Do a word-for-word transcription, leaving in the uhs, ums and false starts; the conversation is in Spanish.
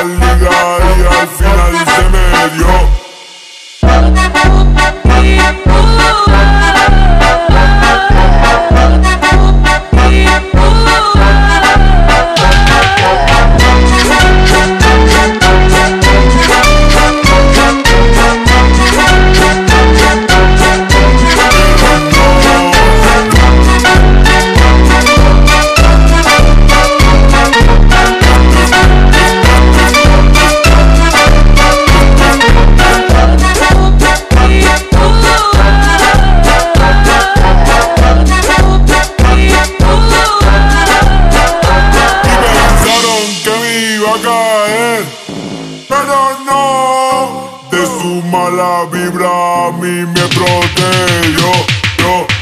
la liga y al final se me dio. Pero no, de su mala vibra a mí me protegió, yo.